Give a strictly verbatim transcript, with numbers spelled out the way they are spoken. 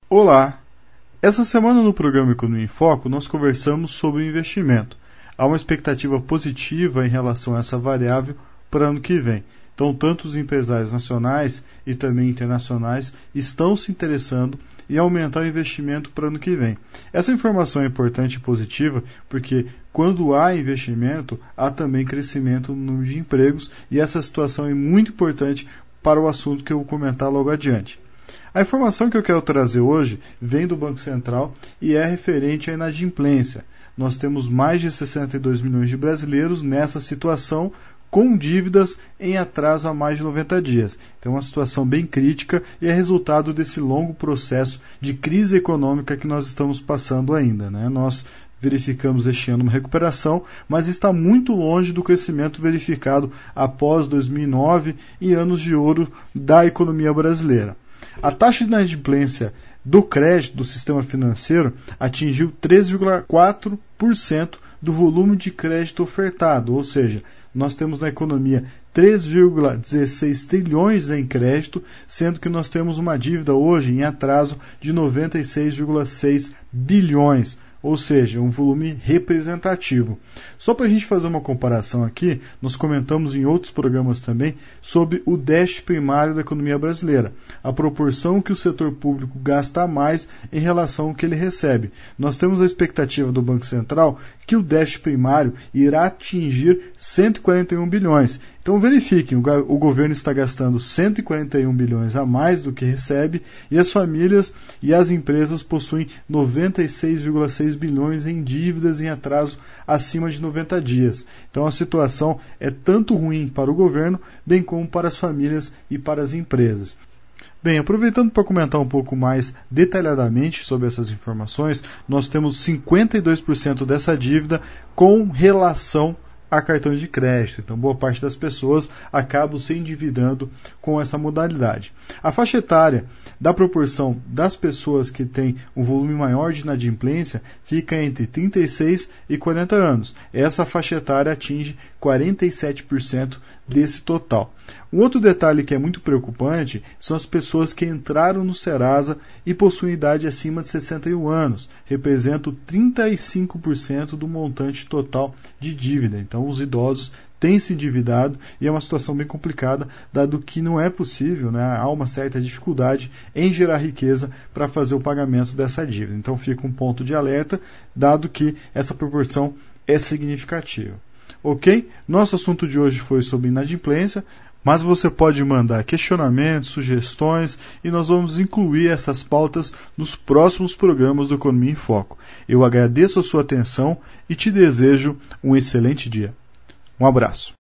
Olá! Essa semana no programa Economia em Foco nós conversamos sobre o investimento. Há uma expectativa positiva em relação a essa variável para o ano que vem. Então, tanto os empresários nacionais e também internacionais estão se interessando em aumentar o investimento para o ano que vem. Essa informação é importante e positiva porque quando há investimento, há também crescimento no número de empregos e essa situação é muito importante para o assunto que eu vou comentar logo adiante. A informação que eu quero trazer hoje vem do Banco Central e é referente à inadimplência. Nós temos mais de sessenta e dois milhões de brasileiros nessa situação com dívidas em atraso há mais de noventa dias. Então é uma situação bem crítica e é resultado desse longo processo de crise econômica que nós estamos passando ainda, né? Nós verificamos este ano uma recuperação, mas está muito longe do crescimento verificado após dois mil e nove e anos de ouro da economia brasileira. A taxa de inadimplência do crédito do sistema financeiro atingiu três vírgula quatro por cento do volume de crédito ofertado, ou seja, nós temos na economia três vírgula dezesseis trilhões em crédito, sendo que nós temos uma dívida hoje em atraso de noventa e seis vírgula seis bilhões, ou seja, um volume representativo. Só para a gente fazer uma comparação aqui, nós comentamos em outros programas também sobre o déficit primário da economia brasileira, a proporção que o setor público gasta a mais em relação ao que ele recebe. Nós temos a expectativa do Banco Central que o déficit primário irá atingir cento e quarenta e um bilhões. Então verifiquem, o governo está gastando cento e quarenta e um bilhões a mais do que recebe e as famílias e as empresas possuem noventa e seis vírgula seis bilhões em dívidas em atraso acima de noventa dias. Então a situação é tanto ruim para o governo, bem como para as famílias e para as empresas. Bem, aproveitando para comentar um pouco mais detalhadamente sobre essas informações, nós temos cinquenta e dois por cento dessa dívida com relação a cartão de crédito. Então, boa parte das pessoas acabam se endividando com essa modalidade. A faixa etária da proporção das pessoas que têm um volume maior de inadimplência fica entre trinta e seis e quarenta anos. Essa faixa etária atinge quarenta e sete por cento desse total. Um outro detalhe que é muito preocupante são as pessoas que entraram no Serasa e possuem idade acima de sessenta e um anos. Representam trinta e cinco por cento do montante total de dívida. Então, os idosos têm se endividado e é uma situação bem complicada, dado que não é possível, né, há uma certa dificuldade em gerar riqueza para fazer o pagamento dessa dívida. Então, fica um ponto de alerta, dado que essa proporção é significativa. Ok? Nosso assunto de hoje foi sobre inadimplência, mas você pode mandar questionamentos, sugestões e nós vamos incluir essas pautas nos próximos programas do Economia em Foco. Eu agradeço a sua atenção e te desejo um excelente dia. Um abraço.